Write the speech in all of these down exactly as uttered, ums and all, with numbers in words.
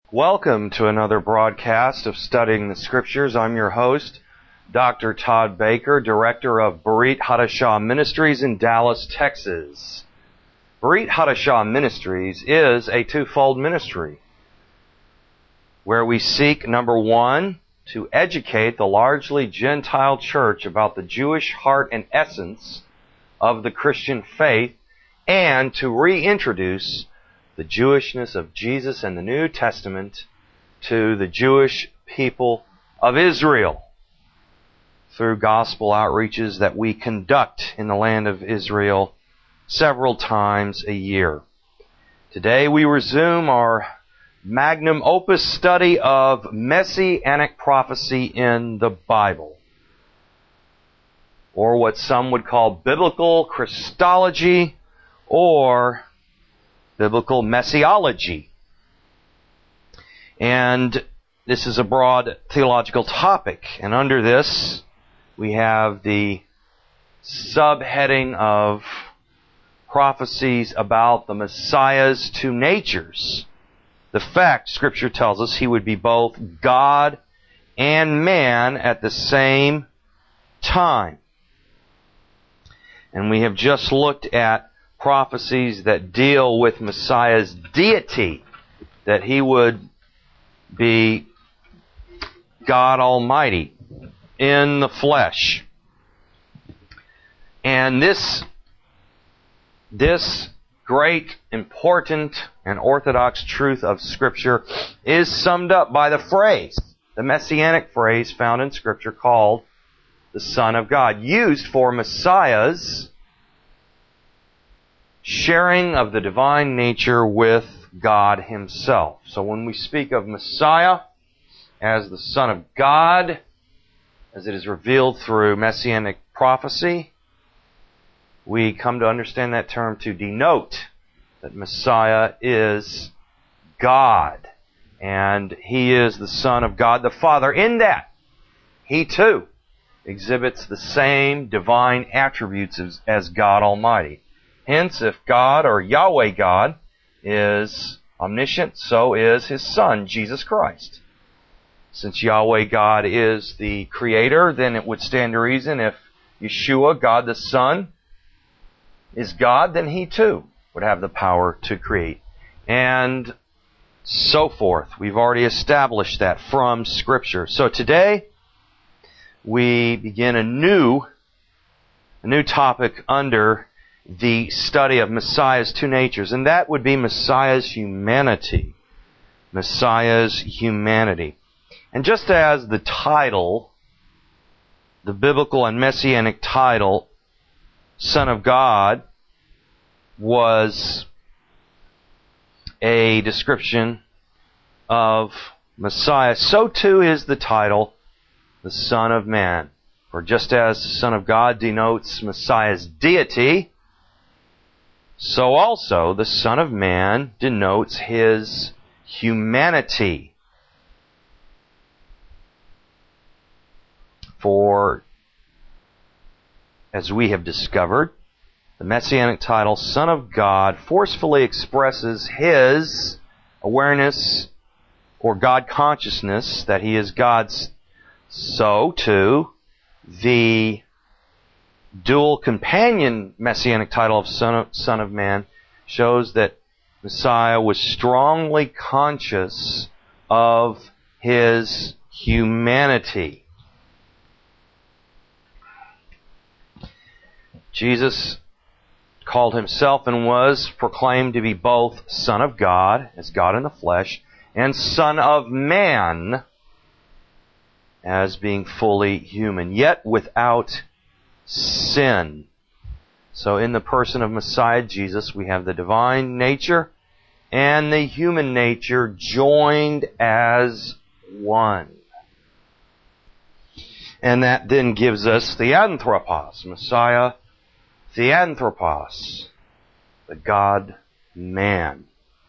Welcome to another broadcast of Studying the Scriptures. I'm your host, Doctor Todd Baker, Director of Berit Hadashah Ministries in Dallas, Texas. Berit Hadashah Ministries is a twofold ministry where we seek, number one, to educate the largely Gentile church about the Jewish heart and essence of the Christian faith, and to reintroduce the Jewishness of Jesus and the New Testament to the Jewish people of Israel through gospel outreaches that we conduct in the land of Israel several times a year. Today we resume our magnum opus study of Messianic prophecy in the Bible, or what some would call biblical Christology or biblical messiology. And this is a broad theological topic. And under this, we have the subheading of prophecies about the Messiah's two natures. The fact, Scripture tells us, he would be both God and man at the same time. And we have just looked at prophecies that deal with Messiah's deity, that he would be God Almighty in the flesh. And this, this great, important, and orthodox truth of Scripture is summed up by the phrase, the messianic phrase found in Scripture called the Son of God, used for Messiah's sharing of the divine nature with God Himself. So when we speak of Messiah as the Son of God, as it is revealed through Messianic prophecy, we come to understand that term to denote that Messiah is God. And He is the Son of God the Father, in that He too exhibits the same divine attributes as, as God Almighty. Hence, if God, or Yahweh God, is omniscient, so is His Son, Jesus Christ. Since Yahweh God is the Creator, then it would stand to reason if Yeshua, God the Son, is God, then He too would have the power to create. And so forth. We've already established that from Scripture. So today, we begin a new, a new topic under the study of Messiah's two natures, and that would be Messiah's humanity. Messiah's humanity. And just as the title, the biblical and messianic title, Son of God, was a description of Messiah, so too is the title, the Son of Man. For just as the Son of God denotes Messiah's deity, so also the Son of Man denotes His humanity. For, as we have discovered, the Messianic title, Son of God, forcefully expresses His awareness or God consciousness that He is God. So, too, the dual companion messianic title of Son of, Son of Man shows that Messiah was strongly conscious of His humanity. Jesus called Himself and was proclaimed to be both Son of God, as God in the flesh, and Son of Man, as being fully human, yet without sin. So in the person of Messiah Jesus, we have the divine nature and the human nature joined as one. And that then gives us the anthropos, Messiah, the anthropos, the God-man.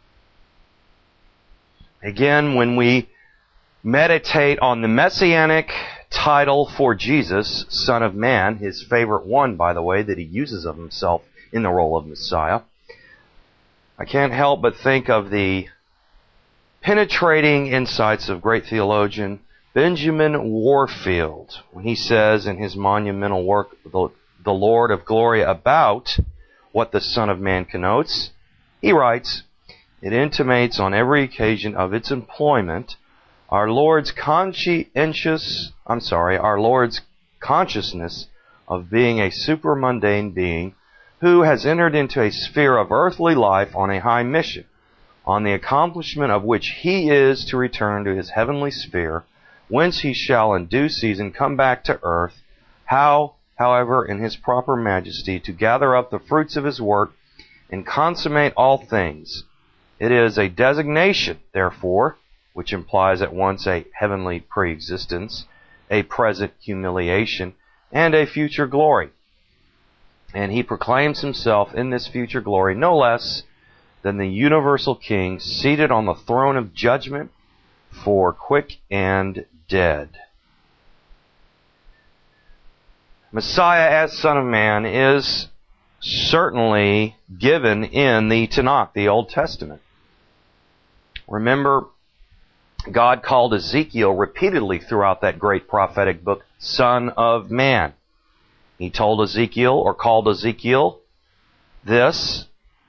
Again, when we meditate on the messianic title for Jesus, Son of Man, His favorite one, by the way, that He uses of Himself in the role of Messiah, I can't help but think of the penetrating insights of great theologian Benjamin Warfield when he says in his monumental work, The, the Lord of Glory, about what the Son of Man connotes. He writes, "It intimates on every occasion of its employment our Lord's conscientious, I'm sorry, our Lord's consciousness of being a supramundane being who has entered into a sphere of earthly life on a high mission, on the accomplishment of which he is to return to his heavenly sphere, whence he shall in due season come back to earth, how, however, in his proper majesty, to gather up the fruits of his work and consummate all things. It is a designation, therefore, which implies at once a heavenly pre-existence, a present humiliation, and a future glory. And he proclaims himself in this future glory no less than the universal King seated on the throne of judgment for quick and dead." Messiah as Son of Man is certainly given in the Tanakh, the Old Testament. Remember, God called Ezekiel repeatedly throughout that great prophetic book, Son of Man. He told Ezekiel, or called Ezekiel, this.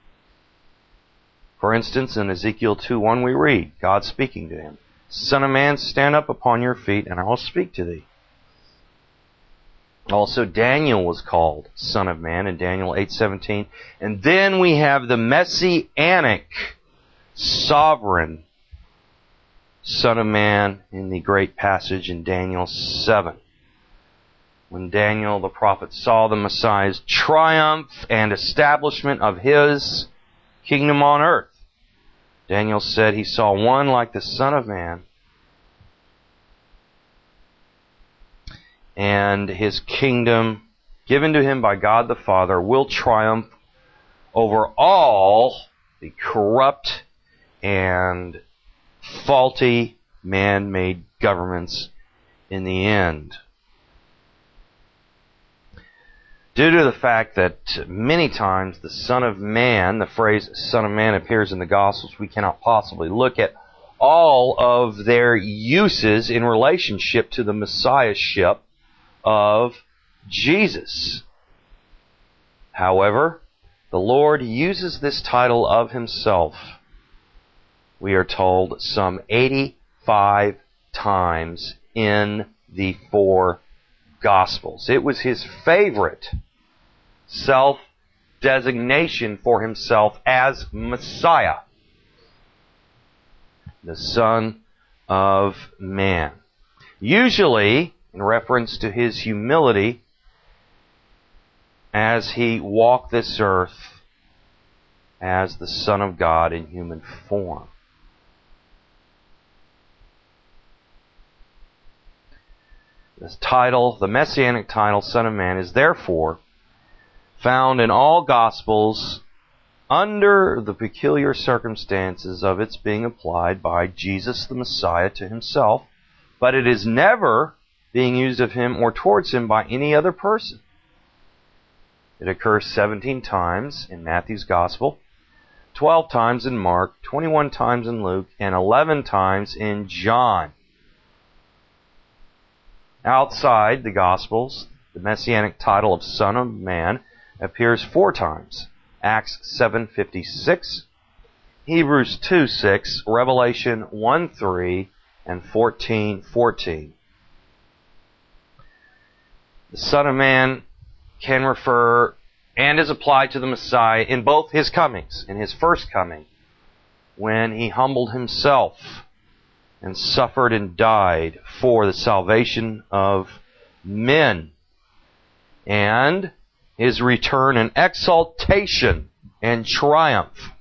For instance, in Ezekiel two one we read, God speaking to him, "Son of man, stand up upon your feet, and I will speak to thee." Also, Daniel was called Son of Man in Daniel eight seventeen. And then we have the Messianic, sovereign Son of Man in the great passage in Daniel seven. When Daniel the prophet saw the Messiah's triumph and establishment of his kingdom on earth, Daniel said he saw one like the Son of Man, and his kingdom given to him by God the Father will triumph over all the corrupt and faulty man-made governments in the end. Due to the fact that many times the Son of Man, the phrase Son of Man, appears in the Gospels, we cannot possibly look at all of their uses in relationship to the Messiahship of Jesus. However, the Lord uses this title of himself, we are told, some eighty-five times in the four Gospels. It was his favorite self-designation for himself as Messiah, the Son of Man. Usually, in reference to his humility as he walked this earth as the Son of God in human form. This title, the Messianic title, Son of Man, is therefore found in all Gospels under the peculiar circumstances of its being applied by Jesus the Messiah to himself, but it is never being used of him or towards him by any other person. It occurs seventeen times in Matthew's Gospel, twelve times in Mark, twenty-one times in Luke, and eleven times in John. Outside the Gospels, the Messianic title of Son of Man appears four times. Acts seven fifty-six, Hebrews two six, Revelation one three, and fourteen fourteen. The Son of Man can refer and is applied to the Messiah in both his comings. In his first coming, when he humbled himself and suffered and died for the salvation of men, and his return in exaltation and triumph.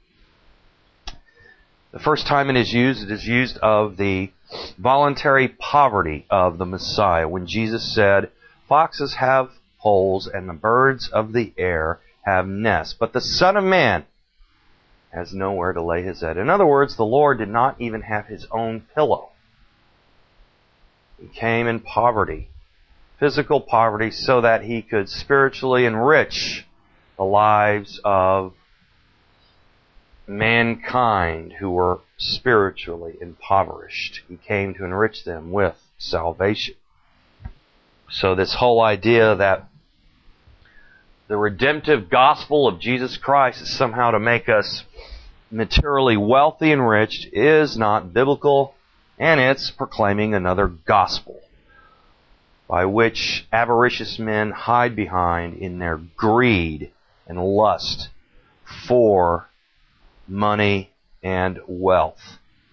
The first time it is used, it is used of the voluntary poverty of the Messiah, when Jesus said, "Foxes have holes and the birds of the air have nests, but the Son of Man has nowhere to lay his head." In other words, the Lord did not even have his own pillow. He came in poverty, physical poverty, so that he could spiritually enrich the lives of mankind who were spiritually impoverished. He came to enrich them with salvation. So this whole idea that the redemptive gospel of Jesus Christ is somehow to make us materially wealthy and rich is not biblical, and it's proclaiming another gospel by which avaricious men hide behind in their greed and lust for money and wealth.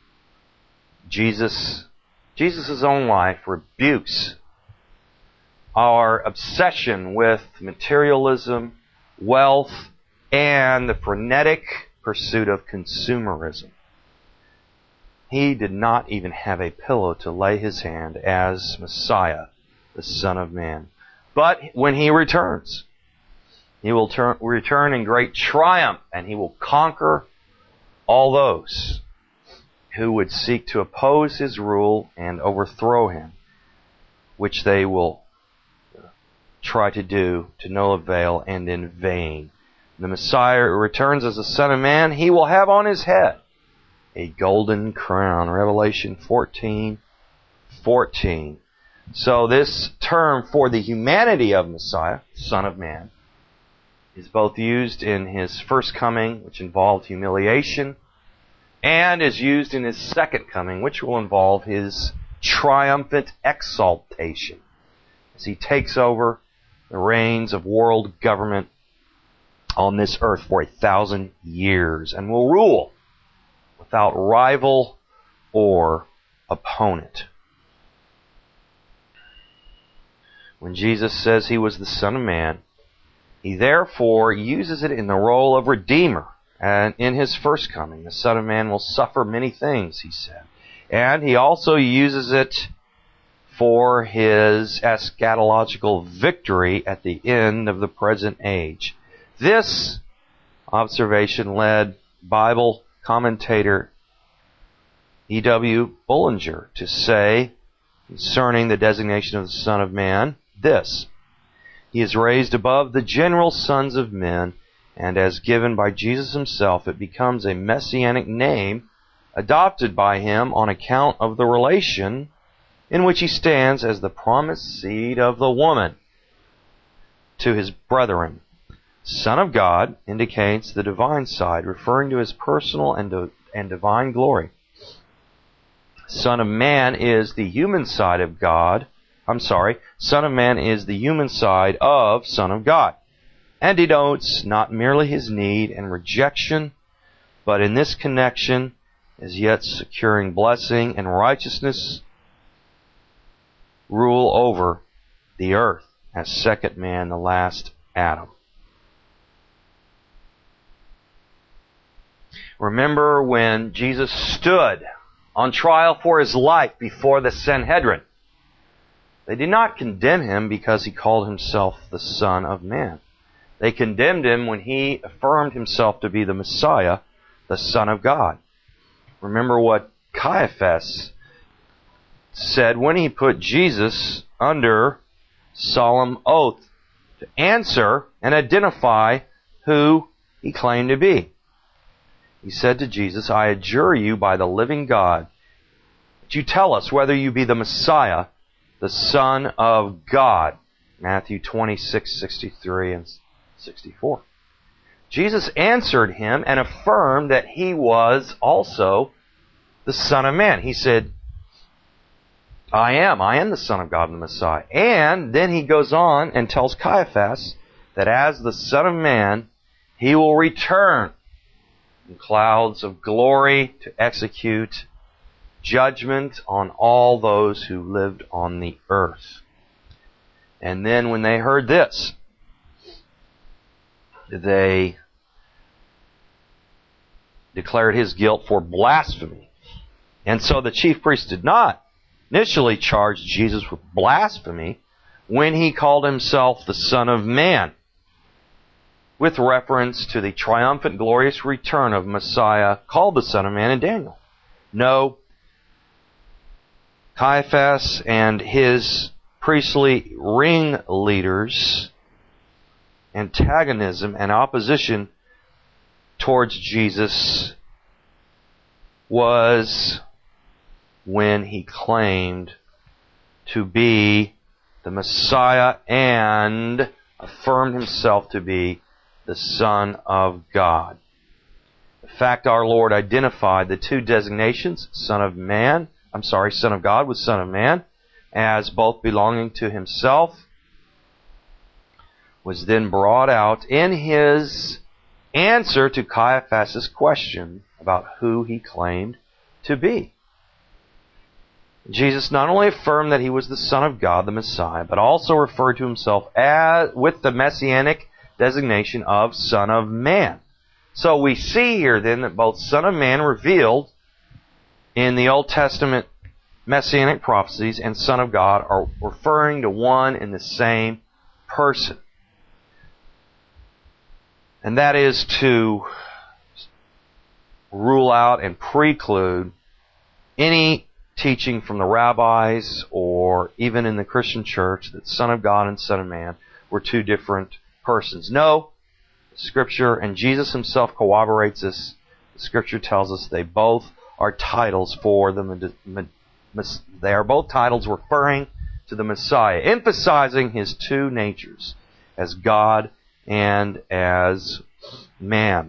Jesus, Jesus' own life rebukes our obsession with materialism, wealth, and the frenetic pursuit of consumerism. He did not even have a pillow to lay his hand as Messiah, the Son of Man. But when he returns, he will turn, return in great triumph, and he will conquer all those who would seek to oppose his rule and overthrow him, which they will try to do to no avail and in vain. The Messiah returns as the Son of Man. He will have on his head a golden crown. Revelation fourteen fourteen. So this term for the humanity of Messiah, Son of Man, is both used in his first coming, which involved humiliation, and is used in his second coming, which will involve his triumphant exaltation, as he takes over the reins of world government on this earth for a thousand years and will rule without rival or opponent. When Jesus says he was the Son of Man, he therefore uses it in the role of Redeemer. And in his first coming, the Son of Man will suffer many things, he said. And he also uses it for his eschatological victory at the end of the present age. This observation led Bible commentator E W Bullinger to say, concerning the designation of the Son of Man, this: He is raised above the general sons of men, and as given by Jesus himself, it becomes a messianic name adopted by him on account of the relation in which he stands as the promised seed of the woman to his brethren. Son of God indicates the divine side, referring to his personal and, di- and divine glory. Son of Man is the human side of God. I'm sorry, Son of Man is the human side of Son of God, and denotes not merely his need and rejection, but in this connection is yet securing blessing and righteousness rule over the earth as second man, the last Adam. Remember when Jesus stood on trial for his life before the Sanhedrin. They did not condemn him because he called himself the Son of Man. They condemned him when he affirmed himself to be the Messiah, the Son of God. Remember what Caiaphas said when he put Jesus under solemn oath to answer and identify who he claimed to be. He said to Jesus, I adjure you by the living God that you tell us whether you be the Messiah, the Son of God. Matthew twenty-six, sixty-three and sixty-four. Jesus answered him and affirmed that he was also the Son of Man. He said, I am. I am the Son of God and the Messiah. And then he goes on and tells Caiaphas that as the Son of Man, he will return in clouds of glory to execute judgment on all those who lived on the earth. And then when they heard this, they declared his guilt for blasphemy. And so the chief priests did not initially charge Jesus with blasphemy when he called himself the Son of Man, with reference to the triumphant, glorious return of Messiah called the Son of Man in Daniel. No, Caiaphas and his priestly ringleaders' antagonism and opposition towards Jesus was when he claimed to be the Messiah and affirmed himself to be the Son of God. In fact, our Lord identified the two designations, Son of Man, I'm sorry, Son of God with Son of Man, as both belonging to himself, was then brought out in his answer to Caiaphas' question about who he claimed to be. Jesus not only affirmed that he was the Son of God, the Messiah, but also referred to himself as with the messianic designation of Son of Man. So we see here then that both Son of Man revealed in the Old Testament messianic prophecies and Son of God are referring to one and the same person. And that is to rule out and preclude any teaching from the rabbis or even in the Christian church that Son of God and Son of Man were two different persons. No, Scripture, and Jesus himself corroborates this, the Scripture tells us they both are titles for the, they are both titles referring to the Messiah, emphasizing his two natures as God and as man.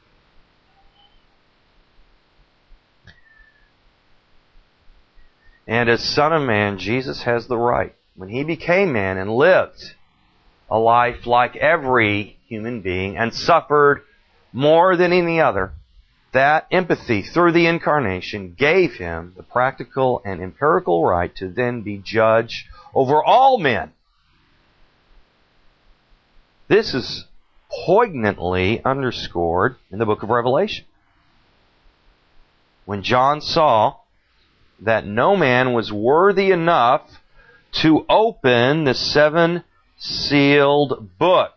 And as Son of Man, Jesus has the right, when he became man and lived a life like every human being and suffered more than any other, that empathy through the incarnation gave him the practical and empirical right to then be judge over all men. This is poignantly underscored in the book of Revelation. When John saw that no man was worthy enough to open the seven sealed book.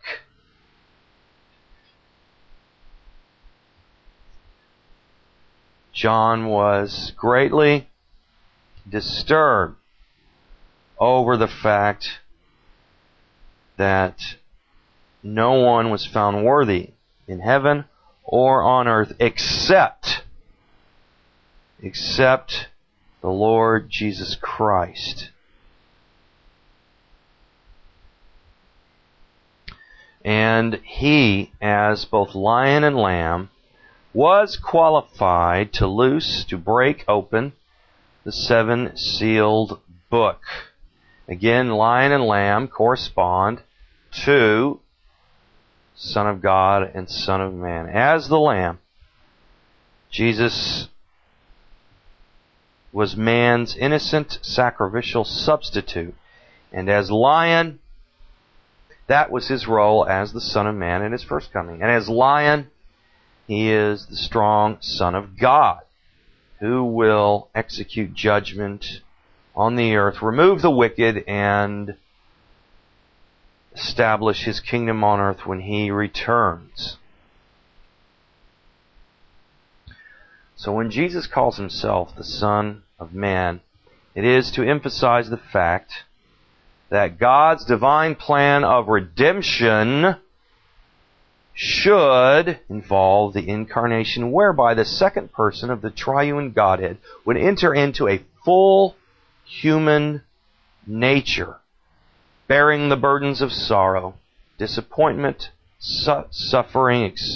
John was greatly disturbed over the fact that no one was found worthy in heaven or on earth except except the Lord Jesus Christ. And he, as both lion and lamb, was qualified to loose, to break open the seven sealed book. Again, lion and lamb correspond to Son of God and Son of Man. As the lamb, Jesus was man's innocent sacrificial substitute. And as lion, that was his role as the Son of Man in his first coming. And as lion, he is the strong Son of God, who will execute judgment on the earth, remove the wicked, and establish his kingdom on earth when he returns. So when Jesus calls himself the Son of Man, it is to emphasize the fact that God's divine plan of redemption should involve the incarnation, whereby the second person of the triune Godhead would enter into a full human nature, bearing the burdens of sorrow, disappointment, su- suffering, ex-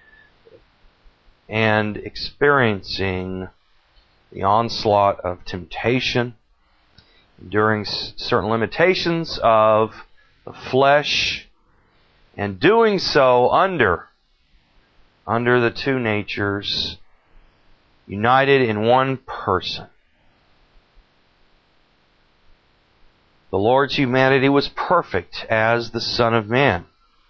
and experiencing the onslaught of temptation, enduring s- certain limitations of the flesh, and doing so under, under the two natures, united in one person. The Lord's humanity was perfect as the Son of Man.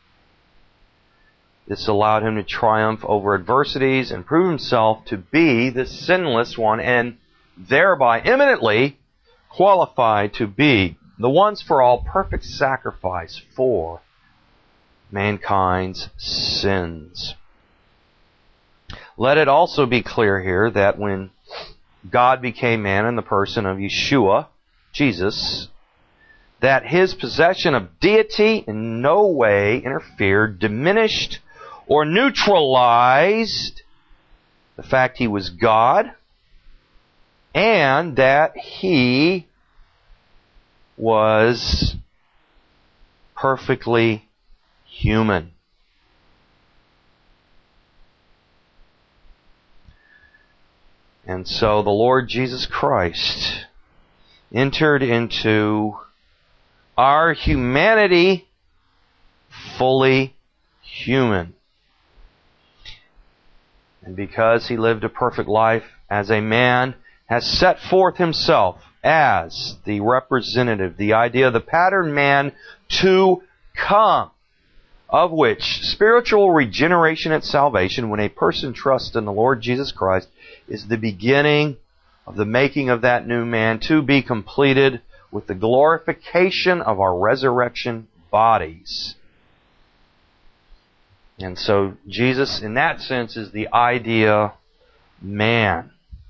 This allowed him to triumph over adversities and prove himself to be the sinless one, and thereby eminently qualified to be the once for all perfect sacrifice for mankind's sins. Let it also be clear here that when God became man in the person of Yeshua, Jesus, that his possession of deity in no way interfered, diminished, or neutralized the fact he was God and that He was perfectly human. And so the Lord Jesus Christ entered into our humanity fully human. And because He lived a perfect life as a man, has set forth Himself as the representative, the idea, the pattern man to come, of which spiritual regeneration and salvation, when a person trusts in the Lord Jesus Christ, is the beginning of the making of that new man to be completed with the glorification of our resurrection bodies. And so Jesus, in that sense, is the idea man.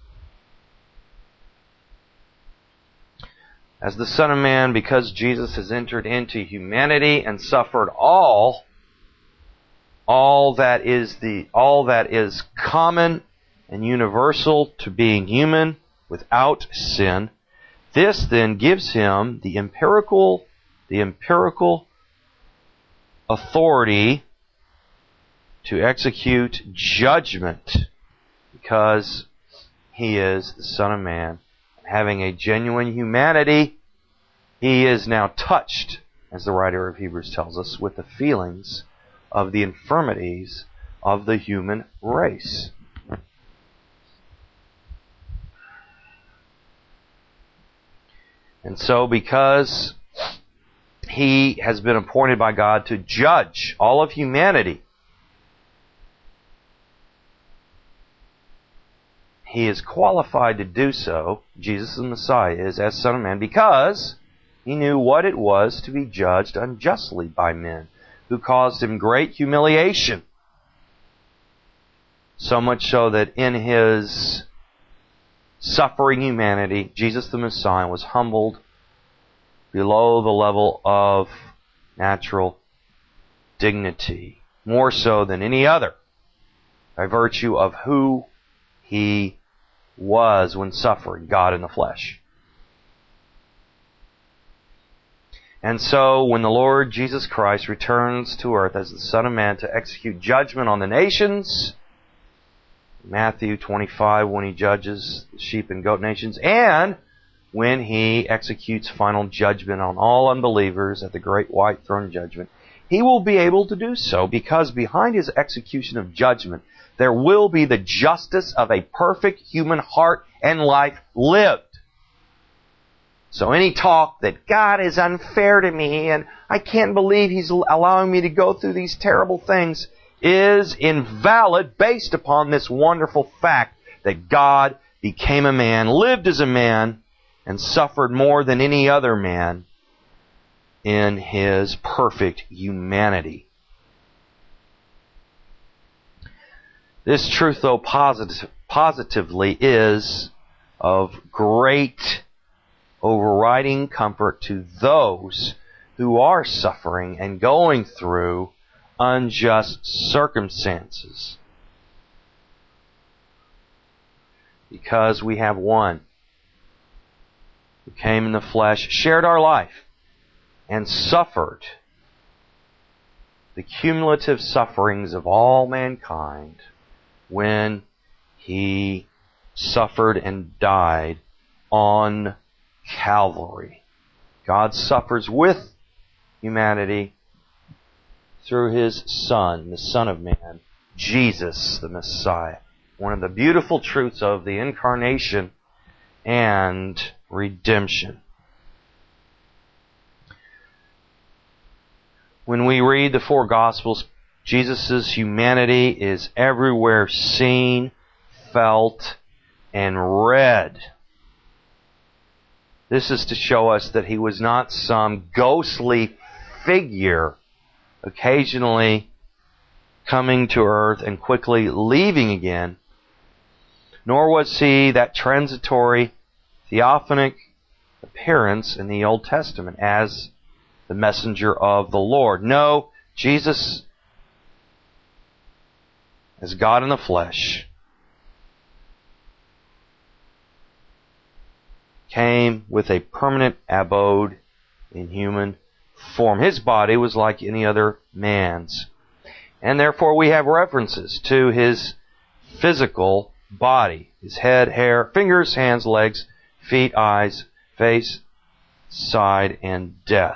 As the Son of Man, because Jesus has entered into humanity and suffered all, all that is the all that is common and universal to being human without sin, this then gives Him the empirical, the empirical authority to execute judgment, because He is the Son of Man. Having a genuine humanity, He is now touched, as the writer of Hebrews tells us, with the feelings of the infirmities of the human race. And so, because He has been appointed by God to judge all of humanity, He is qualified to do so, Jesus the Messiah is, as Son of Man, because He knew what it was to be judged unjustly by men, who caused Him great humiliation. So much so that in His suffering humanity, Jesus the Messiah was humbled below the level of natural dignity, more so than any other, by virtue of who He was when suffering, God in the flesh. And so, when the Lord Jesus Christ returns to earth as the Son of Man to execute judgment on the nations, Matthew twenty-five, when He judges the sheep and goat nations, and when He executes final judgment on all unbelievers at the great white throne judgment, He will be able to do so because behind His execution of judgment, there will be the justice of a perfect human heart and life lived. So any talk that God is unfair to me and I can't believe He's allowing me to go through these terrible things is invalid based upon this wonderful fact that God became a man, lived as a man, and suffered more than any other man in His perfect humanity. This truth, though, positive, positively is of great overriding comfort to those who are suffering and going through unjust circumstances. Because we have one who came in the flesh, shared our life, and suffered the cumulative sufferings of all mankind when He suffered and died on Calvary. God suffers with humanity through His Son, the Son of Man, Jesus the Messiah. One of the beautiful truths of the Incarnation and redemption. When we read the four Gospels, Jesus' humanity is everywhere seen, felt, and read. This is to show us that He was not some ghostly figure occasionally coming to earth and quickly leaving again, nor was He that transitory theophanic appearance in the Old Testament as the messenger of the Lord. No, Jesus, as God in the flesh, came with a permanent abode in human form. His body was like any other man's. And therefore we have references to his physical body. His head, hair, fingers, hands, legs, feet, eyes, face, side, and death.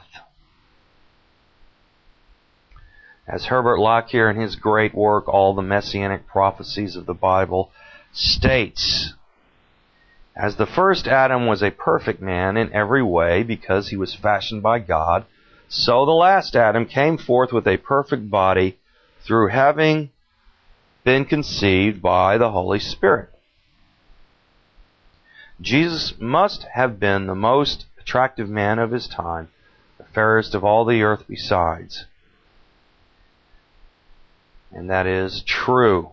As Herbert Lockyer in his great work, All the Messianic Prophecies of the Bible, states, as the first Adam was a perfect man in every way because he was fashioned by God, so the last Adam came forth with a perfect body through having been conceived by the Holy Spirit. Jesus must have been the most attractive man of his time, the fairest of all the earth besides. And that is true.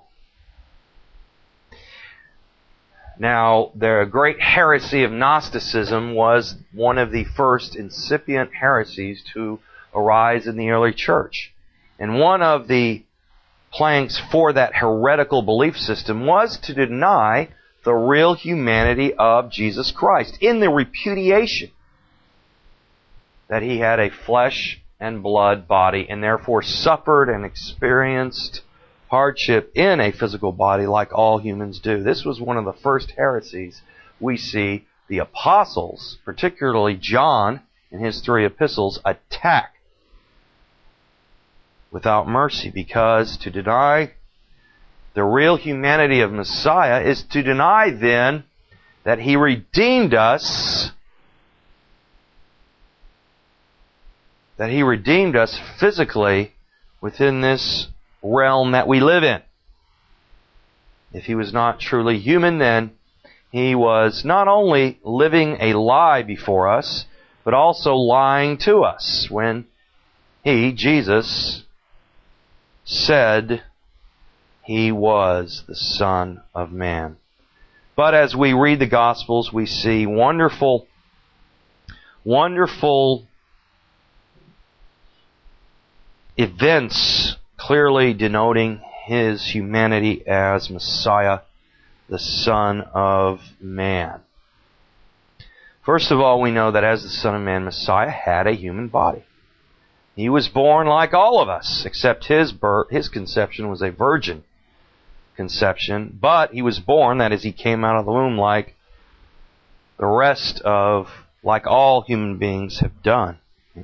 Now, the great heresy of Gnosticism was one of the first incipient heresies to arise in the early church. And one of the planks for that heretical belief system was to deny the real humanity of Jesus Christ in the repudiation that he had a flesh and blood body and therefore suffered and experienced hardship in a physical body like all humans do. This was one of the first heresies we see the apostles, particularly John in his three epistles, attack without mercy, because to deny the real humanity of Messiah is to deny then that he redeemed us, that he redeemed us physically within this realm that we live in. If he was not truly human, then he was not only living a lie before us, but also lying to us when he, Jesus, said he was the Son of Man. But as we read the Gospels, we see wonderful, wonderful events clearly denoting his humanity as Messiah, the Son of Man. First of all, we know that as the Son of Man, Messiah had a human body. He was born like all of us, except his birth, his conception was a virgin conception, but he was born, that is, he came out of the womb like the rest of, like all human beings have done.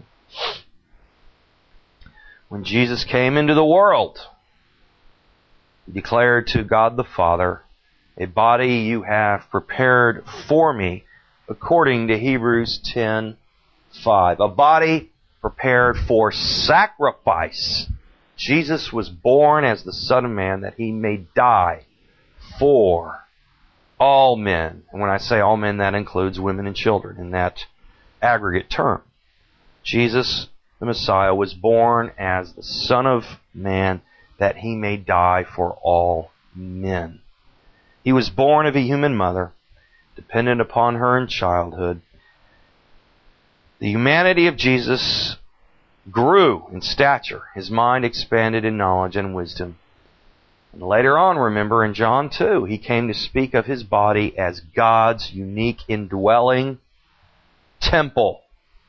When Jesus came into the world, he declared to God the Father, a body you have prepared for me, according to Hebrews ten five. A body prepared for sacrifice. Jesus was born as the Son of Man that he may die for all men. And when I say all men, that includes women and children in that aggregate term. Jesus, the Messiah, was born as the Son of Man that he may die for all men. He was born of a human mother, dependent upon her in childhood. The humanity of Jesus grew in stature. His mind expanded in knowledge and wisdom. And later on, remember in John two, he came to speak of his body as God's unique indwelling temple.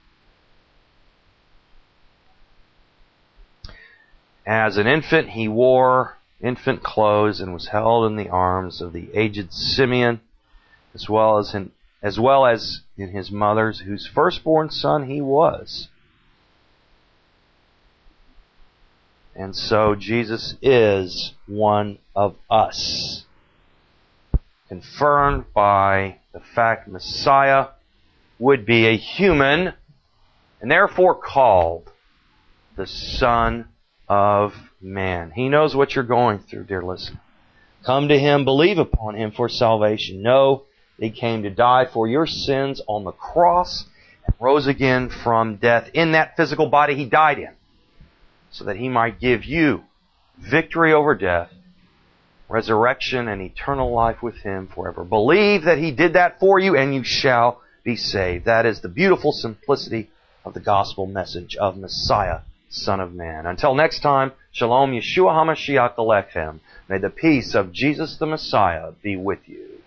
As an infant, he wore infant clothes and was held in the arms of the aged Simeon, as well as in, as well as in his mother's, whose firstborn son he was. And so Jesus is one of us, confirmed by the fact Messiah would be a human, and therefore called the Son of Man. He knows what you're going through, dear listener. Come to him, believe upon him for salvation. Know that he came to die for your sins on the cross and rose again from death in that physical body he died in, so that he might give you victory over death, resurrection, and eternal life with him forever. Believe that he did that for you, and you shall be saved. That is the beautiful simplicity of the gospel message of Messiah, Son of Man. Until next time, Shalom, Yeshua HaMashiach Alechem. May the peace of Jesus the Messiah be with you.